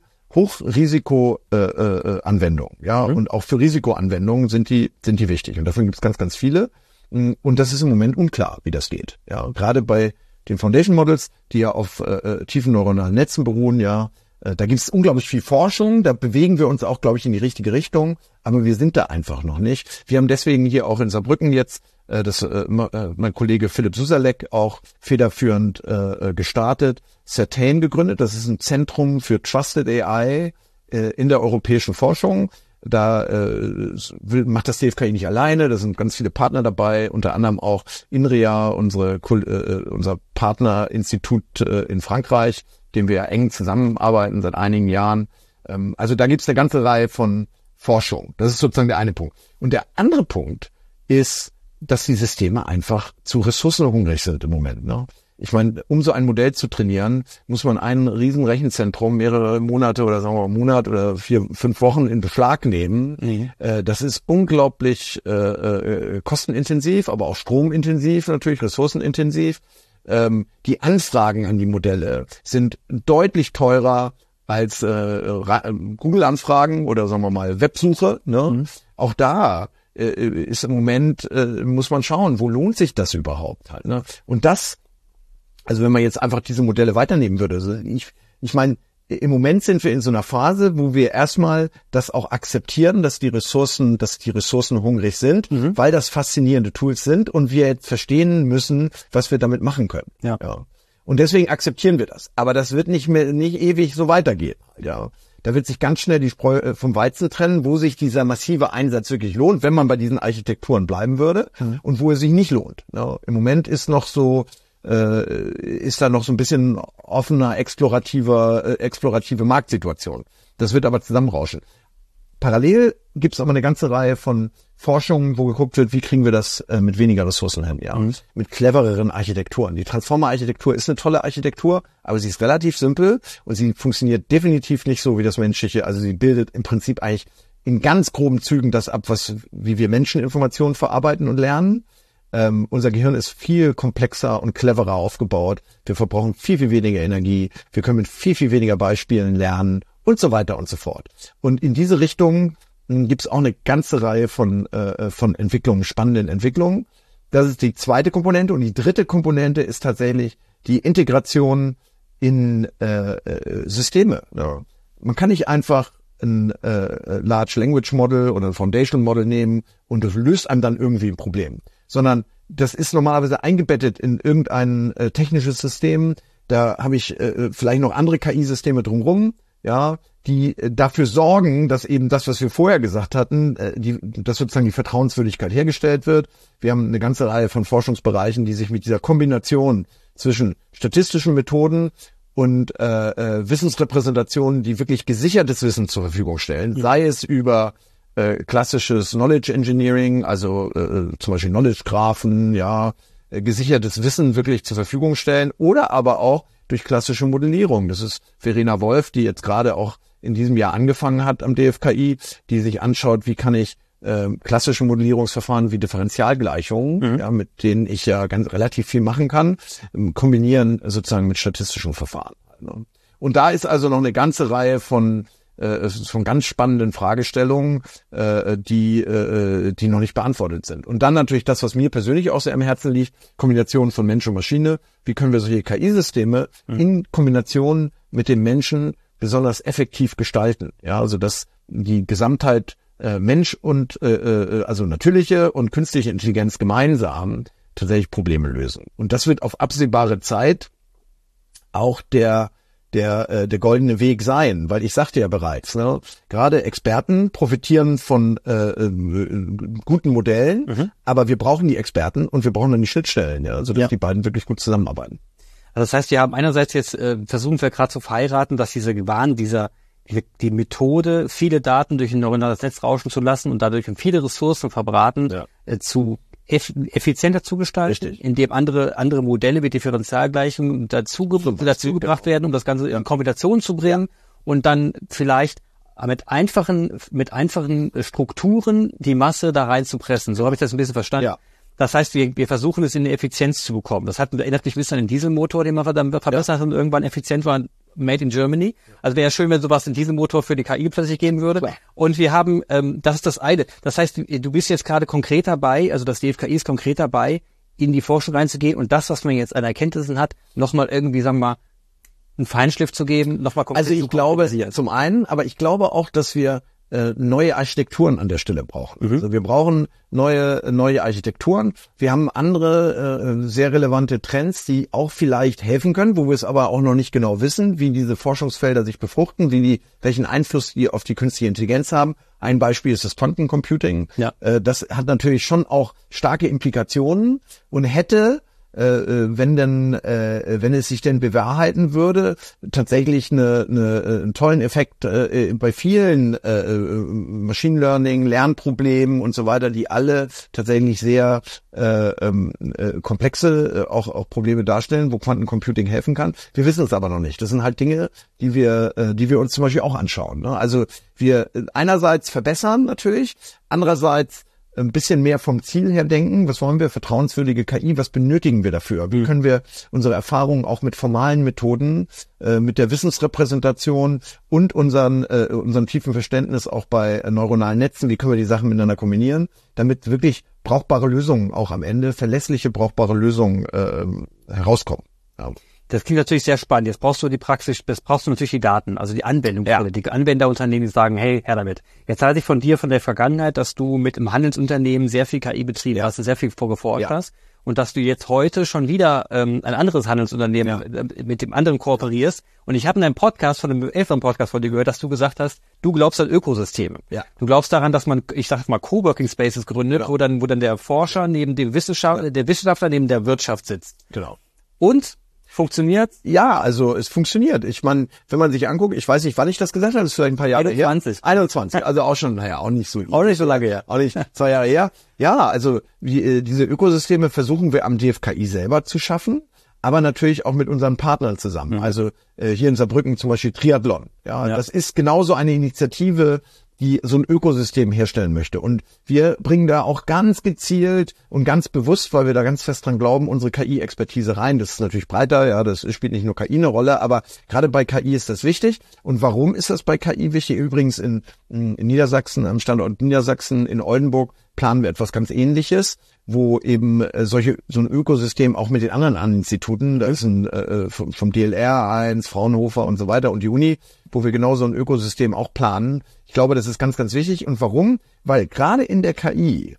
Hochrisiko-Anwendung, äh, äh, ja, mhm. und auch für Risikoanwendungen sind die sind die wichtig und davon gibt's ganz, ganz viele und das ist im Moment unklar, wie das geht, ja, gerade bei den Foundation Models, die ja auf äh, tiefen neuronalen Netzen beruhen, ja, äh, da gibt es unglaublich viel Forschung, da bewegen wir uns auch, glaube ich, in die richtige Richtung, aber wir sind da einfach noch nicht. Wir haben deswegen hier auch in Saarbrücken jetzt, äh, das äh, mein Kollege Philipp Susalek auch federführend äh, gestartet, Certain gegründet, das ist ein Zentrum für Trusted A I äh, in der europäischen Forschung. Da äh, will, macht das D F K I nicht alleine, da sind ganz viele Partner dabei, unter anderem auch INRIA, unsere äh, unser Partnerinstitut äh, in Frankreich, dem wir ja eng zusammenarbeiten seit einigen Jahren. Ähm, also da gibt's eine ganze Reihe von Forschung. Das ist sozusagen der eine Punkt. Und der andere Punkt ist, dass die Systeme einfach zu ressourcenhungrig sind im Moment. Ne? Ich meine, um so ein Modell zu trainieren, muss man ein riesen Rechenzentrum mehrere Monate oder sagen wir mal einen Monat oder vier, fünf Wochen in Beschlag nehmen. Mhm. Äh, das ist unglaublich äh, äh, kostenintensiv, aber auch stromintensiv, natürlich ressourcenintensiv. Ähm, die Anfragen an die Modelle sind deutlich teurer als äh, Google-Anfragen oder sagen wir mal Websuche. Ne? Mhm. Auch da äh, ist im Moment, äh, muss man schauen, wo lohnt sich das überhaupt halt. Ne? Und das Also wenn man jetzt einfach diese Modelle weiternehmen würde, also ich, ich meine, im Moment sind wir in so einer Phase, wo wir erstmal das auch akzeptieren, dass die Ressourcen, dass die Ressourcen hungrig sind, mhm. weil das faszinierende Tools sind und wir jetzt verstehen müssen, was wir damit machen können. Ja. Ja. Und deswegen akzeptieren wir das. Aber das wird nicht mehr, nicht ewig so weitergehen. Ja. Da wird sich ganz schnell die Spreu vom Weizen trennen, wo sich dieser massive Einsatz wirklich lohnt, wenn man bei diesen Architekturen bleiben würde, mhm. und wo er sich nicht lohnt. Ja. Im Moment ist noch so, ist da noch so ein bisschen offener, explorativer, äh, explorative Marktsituation. Das wird aber zusammenrauschen. Parallel gibt es aber eine ganze Reihe von Forschungen, wo geguckt wird, wie kriegen wir das äh, mit weniger Ressourcen hin, ja, mhm. mit clevereren Architekturen. Die Transformer-Architektur ist eine tolle Architektur, aber sie ist relativ simpel und sie funktioniert definitiv nicht so wie das menschliche. Also sie bildet im Prinzip eigentlich in ganz groben Zügen das ab, was wie wir Menschen Informationen verarbeiten und lernen. Ähm, unser Gehirn ist viel komplexer und cleverer aufgebaut. Wir verbrauchen viel, viel weniger Energie. Wir können mit viel, viel weniger Beispielen lernen und so weiter und so fort. Und in diese Richtung gibt es auch eine ganze Reihe von, äh, von Entwicklungen, spannenden Entwicklungen. Das ist die zweite Komponente. Und die dritte Komponente ist tatsächlich die Integration in äh, äh, Systeme. Ja. Man kann nicht einfach ein äh, Large Language Model oder ein Foundation Model nehmen und das löst einem dann irgendwie ein Problem. Sondern das ist normalerweise eingebettet in irgendein äh, technisches System. Da habe ich äh, vielleicht noch andere K I-Systeme drumherum, ja, die äh, dafür sorgen, dass eben das, was wir vorher gesagt hatten, äh, die, dass sozusagen die Vertrauenswürdigkeit hergestellt wird. Wir haben eine ganze Reihe von Forschungsbereichen, die sich mit dieser Kombination zwischen statistischen Methoden und äh, äh, Wissensrepräsentationen, die wirklich gesichertes Wissen zur Verfügung stellen, ja. sei es über äh, klassisches Knowledge Engineering, also äh, zum Beispiel Knowledge Graphen, ja, äh, gesichertes Wissen wirklich zur Verfügung stellen, oder aber auch durch klassische Modellierung. Das ist Verena Wolf, die jetzt gerade auch in diesem Jahr angefangen hat am D F K I, die sich anschaut, wie kann ich äh, klassische Modellierungsverfahren wie Differentialgleichungen, mhm. ja, mit denen ich ja ganz relativ viel machen kann, ähm, kombinieren sozusagen mit statistischen Verfahren. Ne? Und da ist also noch eine ganze Reihe von äh, von ganz spannenden Fragestellungen, äh, die äh, die noch nicht beantwortet sind. Und dann natürlich das, was mir persönlich auch sehr am Herzen liegt, Kombination von Mensch und Maschine. Wie können wir solche K I-Systeme mhm. in Kombination mit dem Menschen besonders effektiv gestalten? Ja, also dass die Gesamtheit äh, Mensch und äh, äh, also natürliche und künstliche Intelligenz gemeinsam tatsächlich Probleme lösen. Und das wird auf absehbare Zeit auch der der äh, der goldene Weg sein, weil ich sagte ja bereits, ne, gerade Experten profitieren von äh, äh, guten Modellen, mhm. aber wir brauchen die Experten und wir brauchen dann die Schnittstellen, ja, sodass ja. die beiden wirklich gut zusammenarbeiten. Also das heißt, wir haben einerseits jetzt äh, versuchen wir gerade zu verheiraten, dass diese Gewahren dieser die, die Methode, viele Daten durch ein neuronales Netz rauschen zu lassen und dadurch viele Ressourcen verbraten, ja. äh, zu eff- effizienter zu gestalten, Richtig. indem andere andere Modelle mit Differentialgleichungen dazu, dazu gebracht werden, um das Ganze in Kombination zu bringen und dann vielleicht mit einfachen mit einfachen Strukturen die Masse da reinzupressen. So habe ich das ein bisschen verstanden. Ja. Das heißt, wir, wir versuchen es in eine Effizienz zu bekommen. Das hat, erinnert mich ein bisschen an den Dieselmotor, den wir dann verbessert haben und irgendwann effizient war, made in Germany. Also wäre ja schön, wenn sowas in Dieselmotor für die K I plötzlich geben würde. Ja. Und wir haben, ähm, das ist das eine. Das heißt, du bist jetzt gerade konkret dabei, also das D F K I ist konkret dabei, in die Forschung reinzugehen und das, was man jetzt an Erkenntnissen hat, nochmal irgendwie, sagen wir mal, einen Feinschliff zu geben, nochmal konkret. Also ich glaube, zum einen, aber ich glaube auch, dass wir neue Architekturen an der Stelle brauchen. Mhm. Also wir brauchen neue neue Architekturen. Wir haben andere äh, sehr relevante Trends, die auch vielleicht helfen können, wo wir es aber auch noch nicht genau wissen, wie diese Forschungsfelder sich befruchten, wie die, welchen Einfluss die auf die künstliche Intelligenz haben. Ein Beispiel ist das Quantencomputing. Ja. Äh, das hat natürlich schon auch starke Implikationen und hätte Äh, wenn denn, äh, wenn es sich denn bewahrheiten würde, tatsächlich eine, eine, einen tollen Effekt äh, bei vielen äh, Machine Learning, Lernproblemen und so weiter, die alle tatsächlich sehr äh, äh, komplexe äh, auch, auch Probleme darstellen, wo Quantencomputing helfen kann. Wir wissen es aber noch nicht. Das sind halt Dinge, die wir, äh, die wir uns zum Beispiel auch anschauen. Ne? Also wir einerseits verbessern natürlich, andererseits ein bisschen mehr vom Ziel her denken. Was wollen wir? Vertrauenswürdige K I. Was benötigen wir dafür? Wie können wir unsere Erfahrungen auch mit formalen Methoden, äh, mit der Wissensrepräsentation und unseren, äh, unserem tiefen Verständnis auch bei äh, neuronalen Netzen, wie können wir die Sachen miteinander kombinieren, damit wirklich brauchbare Lösungen auch am Ende, verlässliche, brauchbare Lösungen äh, herauskommen. Ja. Das klingt natürlich sehr spannend. Jetzt brauchst du die Praxis, jetzt brauchst du natürlich die Daten, also die Anwendung, ja. die Anwenderunternehmen, die sagen, hey, her damit. Jetzt weiß ich von dir von der Vergangenheit, dass du mit einem Handelsunternehmen sehr viel K I betrieben ja. hast und sehr viel vorgeforscht ja. hast und dass du jetzt heute schon wieder ähm, ein anderes Handelsunternehmen ja. äh, mit dem anderen kooperierst. Und ich habe in einem Podcast, von einem älteren Podcast von dir gehört, dass du gesagt hast, du glaubst an Ökosysteme. Ja. Du glaubst daran, dass man, ich sag mal, Coworking Spaces gründet, genau. wo dann, wo dann der Forscher neben dem Wissenschaftler, der Wissenschaftler neben der Wirtschaft sitzt. Genau. Und funktioniert? Ja, also es funktioniert. Ich meine, wenn man sich anguckt, ich weiß nicht, wann ich das gesagt habe, das ist vielleicht ein paar Jahre einundzwanzig. her. einundzwanzig. Also auch schon, naja, auch nicht so. Auch nicht so lange her. Auch nicht zwei Jahre her. Ja, also die, diese Ökosysteme versuchen wir am D F K I selber zu schaffen, aber natürlich auch mit unseren Partnern zusammen. Mhm. Also äh, hier in Saarbrücken zum Beispiel Triathlon. Ja, ja, das ist genauso eine Initiative, die so ein Ökosystem herstellen möchte. Und wir bringen da auch ganz gezielt und ganz bewusst, weil wir da ganz fest dran glauben, unsere K I-Expertise rein. Das ist natürlich breiter, ja, das spielt nicht nur K I eine Rolle, aber gerade bei K I ist das wichtig. Und warum ist das bei K I wichtig? Übrigens in, in Niedersachsen, am Standort Niedersachsen in Oldenburg, planen wir etwas ganz Ähnliches, wo eben äh, solche so ein Ökosystem auch mit den anderen Instituten, da ist ein äh, vom, vom D L R eins, Fraunhofer und so weiter und die Uni, wo wir genau so ein Ökosystem auch planen. Ich glaube, das ist ganz, ganz wichtig. Und warum? Weil gerade in der K I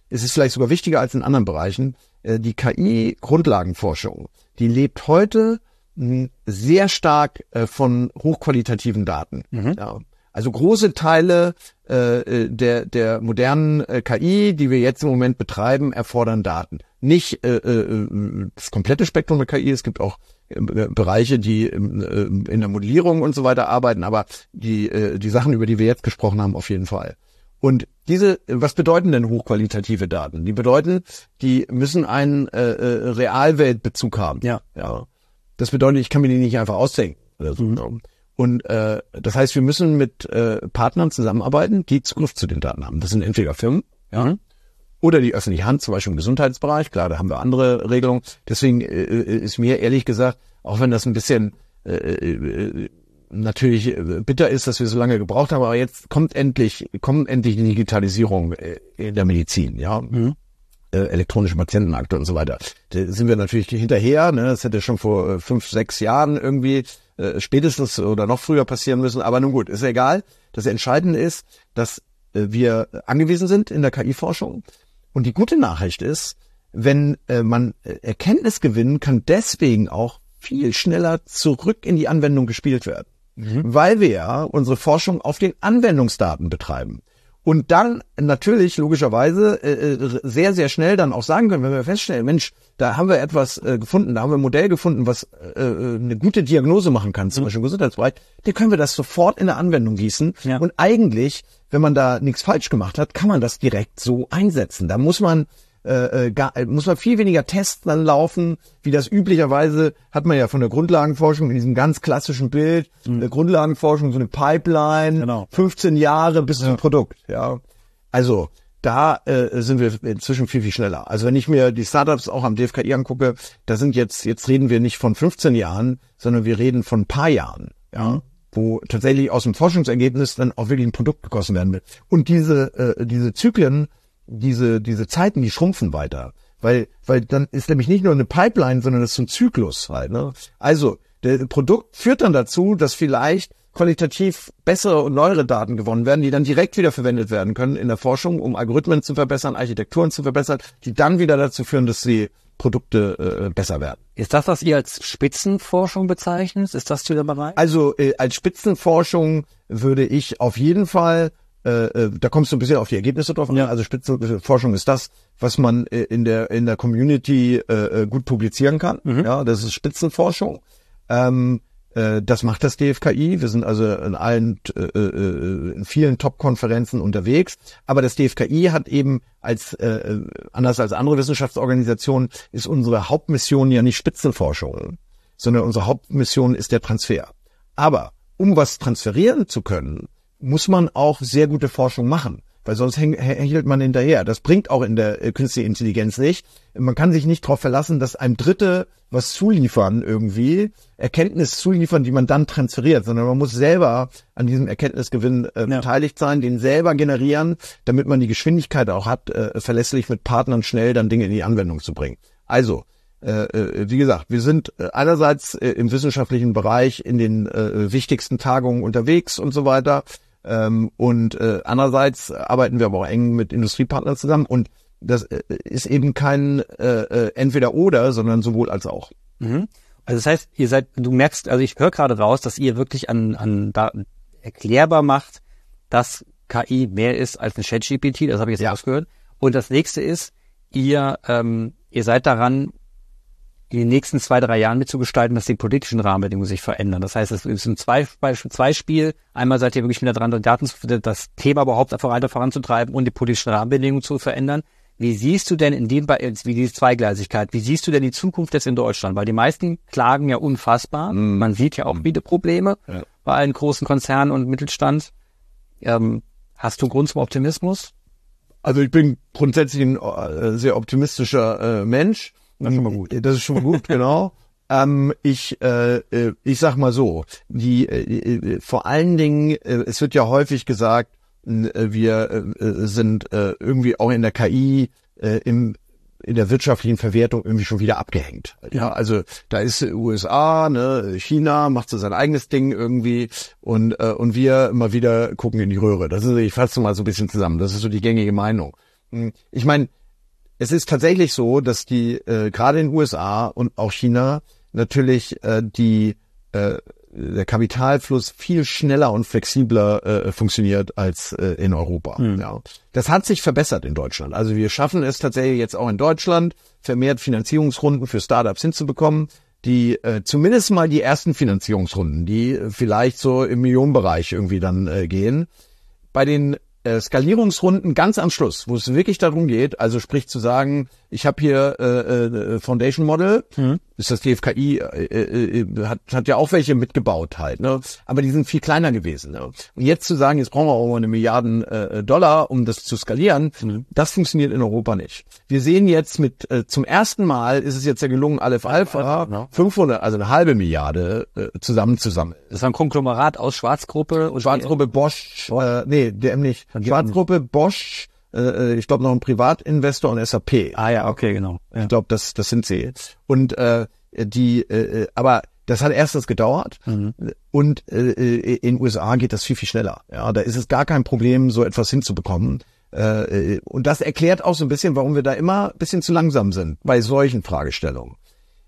es ist vielleicht sogar wichtiger als in anderen Bereichen, äh, die K I-Grundlagenforschung, die lebt heute mh, sehr stark äh, von hochqualitativen Daten. Mhm. Ja. Also große Teile äh, der der modernen äh, K I, die wir jetzt im Moment betreiben, erfordern Daten. Nicht äh, äh, das komplette Spektrum der K I, es gibt auch äh, Bereiche, die äh, in der Modellierung und so weiter arbeiten, aber die äh, die Sachen, über die wir jetzt gesprochen haben, auf jeden Fall. Und diese, was bedeuten denn hochqualitative Daten? Die bedeuten, die müssen einen äh, äh, Realweltbezug haben. Ja. Ja. Das bedeutet, ich kann mir die nicht einfach ausdenken. Oder so. Mhm. Und äh, das heißt, wir müssen mit äh, Partnern zusammenarbeiten, die Zugriff zu den Daten haben. Das sind entweder Firmen, ja, mhm. oder die öffentliche Hand, zum Beispiel im Gesundheitsbereich. Klar, da haben wir andere Regelungen. Deswegen äh, ist mir ehrlich gesagt, auch wenn das ein bisschen äh, äh, natürlich bitter ist, dass wir so lange gebraucht haben, aber jetzt kommt endlich, kommt endlich die Digitalisierung in der Medizin, ja. Mhm. Äh, elektronische Patientenakte und so weiter. Da sind wir natürlich hinterher, ne? Das hätte schon vor äh, fünf, sechs Jahren irgendwie äh, spätestens oder noch früher passieren müssen, aber nun gut, ist egal. Das Entscheidende ist, dass äh, wir angewiesen sind in der K I-Forschung. Und die gute Nachricht ist, wenn äh, man äh, Erkenntnis gewinnen kann, deswegen auch viel schneller zurück in die Anwendung gespielt werden. Mhm. Weil wir ja unsere Forschung auf den Anwendungsdaten betreiben. Und dann natürlich logischerweise äh, sehr, sehr schnell dann auch sagen können, wenn wir feststellen, Mensch, da haben wir etwas äh, gefunden, da haben wir ein Modell gefunden, was äh, eine gute Diagnose machen kann, zum mhm. Beispiel im Gesundheitsbereich, dann können wir das sofort in der Anwendung gießen. Ja. Und eigentlich, wenn man da nichts falsch gemacht hat, kann man das direkt so einsetzen. Da muss man Äh, gar, muss man viel weniger Tests dann laufen, wie das üblicherweise hat man ja von der Grundlagenforschung in diesem ganz klassischen Bild, mhm. der Grundlagenforschung, so eine Pipeline, genau. fünfzehn Jahre bis ja. zum Produkt, ja. Also, da äh, sind wir inzwischen viel, viel schneller. Also, wenn ich mir die Startups auch am D F K I angucke, da sind jetzt, jetzt reden wir nicht von fünfzehn Jahren, sondern wir reden von ein paar Jahren, ja. Mhm. Wo tatsächlich aus dem Forschungsergebnis dann auch wirklich ein Produkt gegossen werden will. Und diese, äh, diese Zyklen, diese diese Zeiten, die schrumpfen weiter, weil weil dann ist nämlich nicht nur eine Pipeline, sondern das ist so ein Zyklus halt, ne? Also, der Produkt führt dann dazu, dass vielleicht qualitativ bessere und neuere Daten gewonnen werden, die dann direkt wieder verwendet werden können in der Forschung, um Algorithmen zu verbessern, Architekturen zu verbessern, die dann wieder dazu führen, dass die Produkte äh, besser werden. Ist das, was ihr als Spitzenforschung bezeichnet? Ist das der Bereich? Also, äh, als Spitzenforschung würde ich auf jeden Fall Äh, da kommst du ein bisschen auf die Ergebnisse drauf an. Ja. Also Spitzenforschung ist das, was man äh, in der in der Community äh, gut publizieren kann. Mhm. Ja, das ist Spitzenforschung. Ähm, äh, das macht das D F K I. Wir sind also in allen äh, äh, in vielen Top-Konferenzen unterwegs. Aber das D F K I hat eben als äh, anders als andere Wissenschaftsorganisationen ist unsere Hauptmission ja nicht Spitzenforschung, sondern unsere Hauptmission ist der Transfer. Aber um was transferieren zu können, muss man auch sehr gute Forschung machen, weil sonst hechelt man hinterher. Das bringt auch in der äh, künstlichen Intelligenz nicht. Man kann sich nicht darauf verlassen, dass einem Dritte was zuliefern irgendwie, Erkenntnis zuliefern, die man dann transferiert, sondern man muss selber an diesem Erkenntnisgewinn äh, ja. beteiligt sein, den selber generieren, damit man die Geschwindigkeit auch hat, äh, verlässlich mit Partnern schnell dann Dinge in die Anwendung zu bringen. Also, Äh, wie gesagt, wir sind äh, einerseits äh, im wissenschaftlichen Bereich in den äh, wichtigsten Tagungen unterwegs und so weiter. Ähm, und äh, andererseits arbeiten wir aber auch eng mit Industriepartnern zusammen und das äh, ist eben kein äh, äh, Entweder-Oder, sondern sowohl als auch. Mhm. Also das heißt, ihr seid, du merkst, also ich höre gerade raus, dass ihr wirklich an, an Daten erklärbar macht, dass K I mehr ist als ein ChatGPT, das habe ich jetzt ja. rausgehört. Und das nächste ist, ihr ähm, ihr seid daran, in den nächsten zwei, drei Jahren mitzugestalten, dass die politischen Rahmenbedingungen sich verändern. Das heißt, es ist ein zwei, zwei Spiel. Einmal seid ihr wirklich wieder dran, Daten, das Thema überhaupt einfach weiter voranzutreiben und die politischen Rahmenbedingungen zu verändern. Wie siehst du denn in dem, wie diese Zweigleisigkeit, wie siehst du denn die Zukunft jetzt in Deutschland? Weil die meisten klagen ja unfassbar. Mm. Man sieht ja auch viele Probleme ja. bei allen großen Konzernen und Mittelstand. Ähm, hast du Grund zum Optimismus? Also ich bin grundsätzlich ein äh, sehr optimistischer äh, Mensch. Das ist schon mal gut. Das ist schon mal gut, genau. Ähm, ich, äh, ich sag mal so, die äh, vor allen Dingen, äh, es wird ja häufig gesagt, äh, wir äh, sind äh, irgendwie auch in der K I äh, im in der wirtschaftlichen Verwertung irgendwie schon wieder abgehängt. Ja, also da ist U S A, ne, China macht so sein eigenes Ding irgendwie und äh, und wir immer wieder gucken in die Röhre. Das ist, ich fasse mal so ein bisschen zusammen. Das ist so die gängige Meinung. Ich meine, es ist tatsächlich so, dass die äh, gerade in den U S A und auch China natürlich äh, die äh, der Kapitalfluss viel schneller und flexibler äh, funktioniert als äh, in Europa. Mhm. Ja. Das hat sich verbessert in Deutschland. Also wir schaffen es tatsächlich jetzt auch in Deutschland, vermehrt Finanzierungsrunden für Startups hinzubekommen, die äh, zumindest mal die ersten Finanzierungsrunden, die vielleicht so im Millionenbereich irgendwie dann äh, gehen. Bei den äh, Skalierungsrunden ganz am Schluss, wo es wirklich darum geht, also sprich zu sagen, ich habe hier äh, äh, Foundation Model, mhm. ist das D F K I, äh, äh, hat, hat ja auch welche mitgebaut halt, ne? Aber die sind viel kleiner gewesen. Ne? Und jetzt zu sagen, jetzt brauchen wir auch mal eine Milliarden äh, Dollar, um das zu skalieren, mhm. das funktioniert in Europa nicht. Wir sehen jetzt mit, äh, zum ersten Mal ist es jetzt ja gelungen, Aleph Alpha ja. fünfhundert, also eine halbe Milliarde äh, zusammen zusammen. Das war ein Konglomerat aus Schwarzgruppe und Schwarzgruppe Bosch, Bosch. Äh, nee, der nicht. Schwarzgruppe Bosch, äh, ich glaube noch ein Privatinvestor und S A P. Ah ja, okay, genau. Ja. Ich glaube, das das sind sie. Und äh, die, äh, aber das hat erstens gedauert mhm. und äh, in den U S A geht das viel, viel schneller. Ja, da ist es gar kein Problem, so etwas hinzubekommen. Äh, und das erklärt auch so ein bisschen, warum wir da immer ein bisschen zu langsam sind bei solchen Fragestellungen.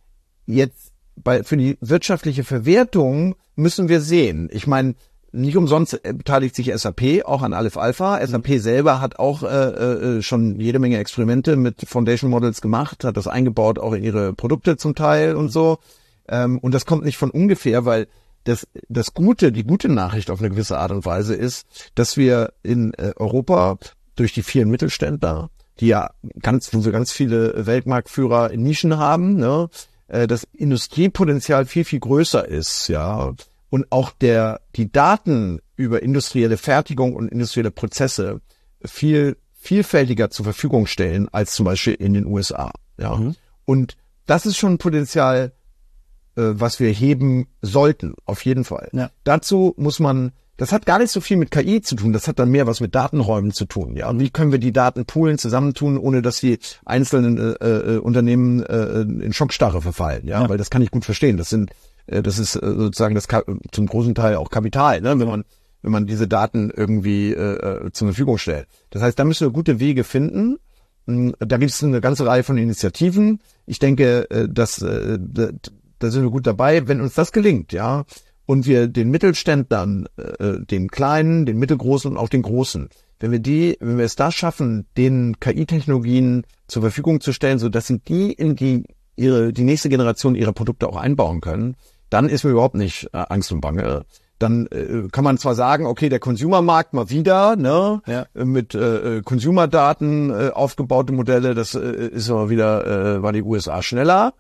Jetzt bei für die wirtschaftliche Verwertung müssen wir sehen. Ich meine, nicht umsonst beteiligt sich S A P auch an Aleph Alpha. Mhm. S A P selber hat auch äh, äh, schon jede Menge Experimente mit Foundation Models gemacht, hat das eingebaut auch in ihre Produkte zum Teil und so. Ähm, und das kommt nicht von ungefähr, weil das das Gute, die gute Nachricht auf eine gewisse Art und Weise ist, dass wir in äh, Europa durch die vielen Mittelständler, die ja ganz, wo wir ganz viele Weltmarktführer in Nischen haben, ne, äh, das Industriepotenzial viel, viel größer ist, ja. Und auch der, die Daten über industrielle Fertigung und industrielle Prozesse viel vielfältiger zur Verfügung stellen als zum Beispiel in den U S A. Ja. Mhm. Und das ist schon ein Potenzial, äh, was wir heben sollten, auf jeden Fall. Ja. Dazu muss man, das hat gar nicht so viel mit K I zu tun, das hat dann mehr was mit Datenräumen zu tun. Ja. Und wie können wir die Daten poolen, zusammentun, ohne dass die einzelnen äh, äh, Unternehmen äh, in Schockstarre verfallen. Ja? ja, weil das kann ich gut verstehen. Das sind Das ist sozusagen das zum großen Teil auch Kapital, ne? wenn man wenn man diese Daten irgendwie äh, zur Verfügung stellt. Das heißt, da müssen wir gute Wege finden. Da gibt es eine ganze Reihe von Initiativen. Ich denke, dass äh, da, da sind wir gut dabei, wenn uns das gelingt, ja, und wir den Mittelständlern, äh, den kleinen, den mittelgroßen und auch den großen, wenn wir die, wenn wir es da schaffen, den K I-Technologien zur Verfügung zu stellen, so dass sie die in die ihre die nächste Generation ihrer Produkte auch einbauen können, dann ist mir überhaupt nicht äh, Angst und Bange. Dann äh, kann man zwar sagen, okay, der Consumermarkt mal wieder, ne, ja. mit äh, Consumerdaten äh, aufgebaute Modelle, das äh, ist aber wieder, äh, war die U S A schneller.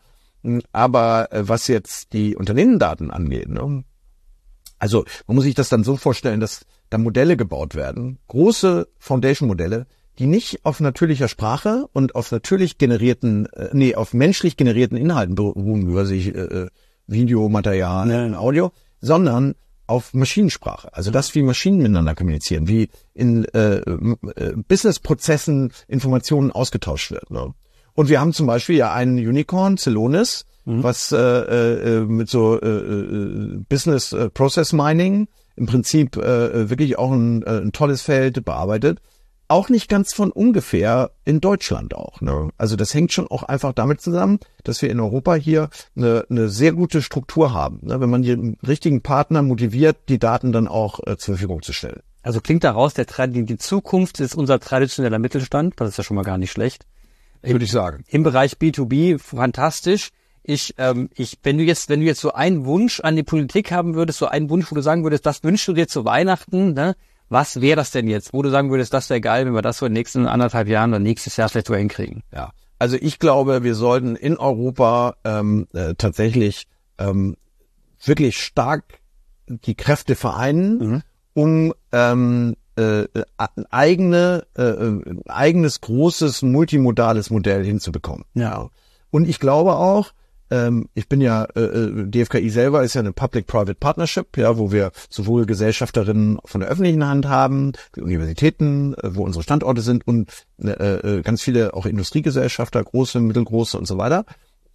Aber äh, was jetzt die Unternehmendaten angeht, ne, also man muss sich das dann so vorstellen, dass da Modelle gebaut werden, große Foundation-Modelle, die nicht auf natürlicher Sprache und auf natürlich generierten, äh, nee, auf menschlich generierten Inhalten beruhen, über sich äh, Videomaterial, ja. Audio, sondern auf Maschinensprache. Also das, wie Maschinen miteinander kommunizieren, wie in äh, äh, Businessprozessen Informationen ausgetauscht wird. Ne? Und wir haben zum Beispiel ja einen Unicorn, Celonis, mhm. was äh, äh, mit so äh, Business äh, Process Mining im Prinzip äh, wirklich auch ein, äh, ein tolles Feld bearbeitet. Auch nicht ganz von ungefähr in Deutschland auch. Ne? Also das hängt schon auch einfach damit zusammen, dass wir in Europa hier eine, eine sehr gute Struktur haben. Ne? Wenn man den richtigen Partner motiviert, die Daten dann auch äh, zur Verfügung zu stellen. Also klingt daraus, der die Zukunft ist unser traditioneller Mittelstand. Das ist ja schon mal gar nicht schlecht. Würde ich sagen. Im Bereich B zwei B fantastisch. Ich, ähm, ich, wenn du jetzt, wenn du jetzt so einen Wunsch an die Politik haben würdest, so einen Wunsch, wo du sagen würdest, das wünschst du dir zu Weihnachten, ne? Was wäre das denn jetzt, wo du sagen würdest, das wäre geil, wenn wir das so in den nächsten anderthalb Jahren oder nächstes Jahr vielleicht so hinkriegen? Ja, also ich glaube, wir sollten in Europa ähm, äh, tatsächlich ähm, wirklich stark die Kräfte vereinen, mhm. um ähm, äh, ein eigene, äh, eigenes großes multimodales Modell hinzubekommen. Ja. Und ich glaube auch, Ähm, ich bin ja, äh, D F K I selber ist ja eine Public-Private Partnership, ja, wo wir sowohl Gesellschafterinnen von der öffentlichen Hand haben, die Universitäten, äh, wo unsere Standorte sind und äh, äh, ganz viele auch Industriegesellschafter, große, mittelgroße und so weiter.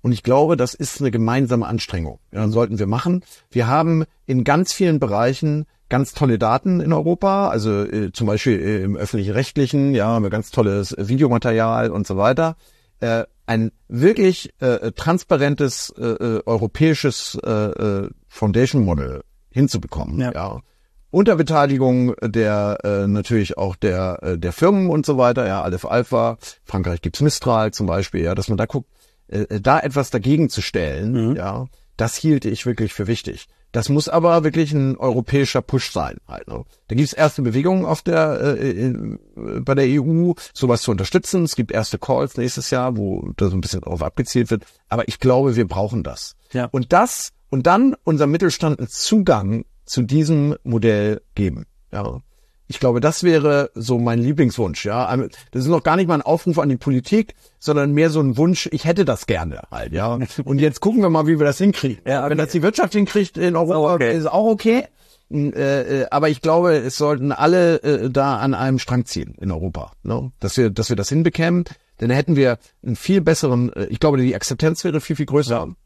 Und ich glaube, das ist eine gemeinsame Anstrengung. Ja, dann sollten wir machen. Wir haben in ganz vielen Bereichen ganz tolle Daten in Europa, also äh, zum Beispiel äh, im öffentlich-rechtlichen, ja, haben wir ganz tolles Videomaterial und so weiter. Äh, ein wirklich äh, transparentes äh, äh, europäisches äh, äh, Foundation Model hinzubekommen, ja. ja. Unter Beteiligung der äh, natürlich auch der äh, der Firmen und so weiter, ja, Aleph Alpha, Frankreich gibt's Mistral zum Beispiel, ja, dass man da guckt, äh, da etwas dagegen zu stellen, mhm. ja, das hielt ich wirklich für wichtig. Das muss aber wirklich ein europäischer Push sein, halt. Ne? Da gibt's erste Bewegungen auf der äh, in, bei der E U, sowas zu unterstützen. Es gibt erste Calls nächstes Jahr, wo da so ein bisschen darauf abgezielt wird. Aber ich glaube, wir brauchen das. Ja. Und das und dann unser Mittelstand einen Zugang zu diesem Modell geben. Ja. Ich glaube, das wäre so mein Lieblingswunsch, ja. Das ist noch gar nicht mal ein Aufruf an die Politik, sondern mehr so ein Wunsch, ich hätte das gerne halt, ja. Und jetzt gucken wir mal, wie wir das hinkriegen. Ja, okay. Wenn das die Wirtschaft hinkriegt in Europa, okay. ist auch okay. Äh, aber ich glaube, es sollten alle äh, da an einem Strang ziehen in Europa, ne? Dass wir, dass wir das hinbekämen. Denn da hätten wir einen viel besseren, äh, ich glaube, die Akzeptanz wäre viel, viel größer. Ja.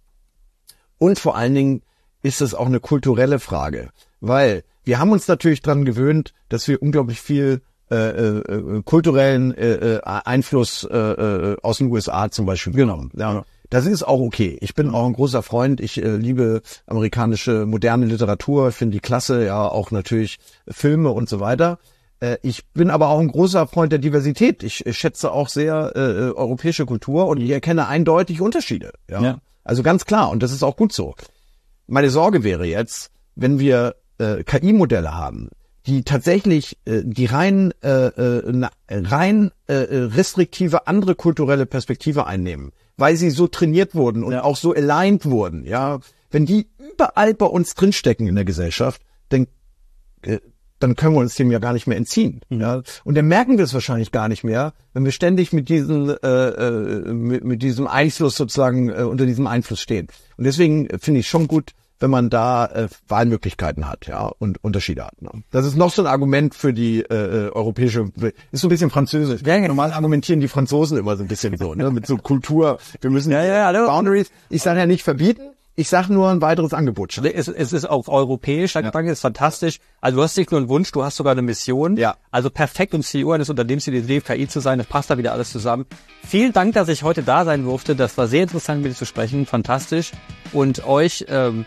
Und vor allen Dingen ist es auch eine kulturelle Frage, weil wir haben uns natürlich dran gewöhnt, dass wir unglaublich viel äh, äh, kulturellen äh, Einfluss äh, aus den U S A zum Beispiel genommen. Ja, das ist auch okay. Ich bin auch ein großer Freund. Ich äh, liebe amerikanische moderne Literatur, finde die klasse, ja, auch natürlich Filme und so weiter. Äh, ich bin aber auch ein großer Freund der Diversität. Ich, ich schätze auch sehr äh, europäische Kultur und ich erkenne eindeutig Unterschiede. Ja? Ja. Also ganz klar, und das ist auch gut so. Meine Sorge wäre jetzt, wenn wir äh, K I-Modelle haben, die tatsächlich äh, die rein äh, äh, rein äh, restriktive andere kulturelle Perspektive einnehmen, weil sie so trainiert wurden und ja. auch so aligned wurden, ja, wenn die überall bei uns drinstecken in der Gesellschaft, dann äh, dann können wir uns dem ja gar nicht mehr entziehen, mhm. ja, und dann merken wir es wahrscheinlich gar nicht mehr, wenn wir ständig mit diesem äh, äh, mit, mit diesem Einfluss sozusagen äh, unter diesem Einfluss stehen. Und deswegen finde ich schon gut, wenn man da äh, Wahlmöglichkeiten hat, ja, und Unterschiede hat. Ne? Das ist noch so ein Argument für die äh, europäische, ist so ein bisschen französisch. Ja, normal argumentieren die Franzosen immer so ein bisschen so, ne, mit so Kultur. Wir müssen ja, ja, hallo. Boundaries. Ich sage ja nicht verbieten. Ich sage nur ein weiteres Angebot. Es, es ist auf europäischer ja. Gedanke, ist fantastisch. Also du hast nicht nur einen Wunsch, du hast sogar eine Mission. Ja. Also perfekt, um C E O eines Unternehmens wie der D F K I zu sein. Das passt da wieder alles zusammen. Vielen Dank, dass ich heute da sein durfte. Das war sehr interessant, mit dir zu sprechen. Fantastisch. Und euch ähm,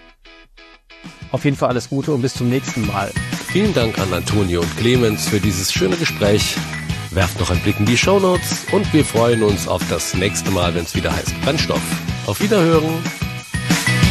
auf jeden Fall alles Gute und bis zum nächsten Mal. Vielen Dank an Antonio und Clemens für dieses schöne Gespräch. Werft noch einen Blick in die Shownotes und wir freuen uns auf das nächste Mal, wenn es wieder heißt Brennstoff. Auf Wiederhören.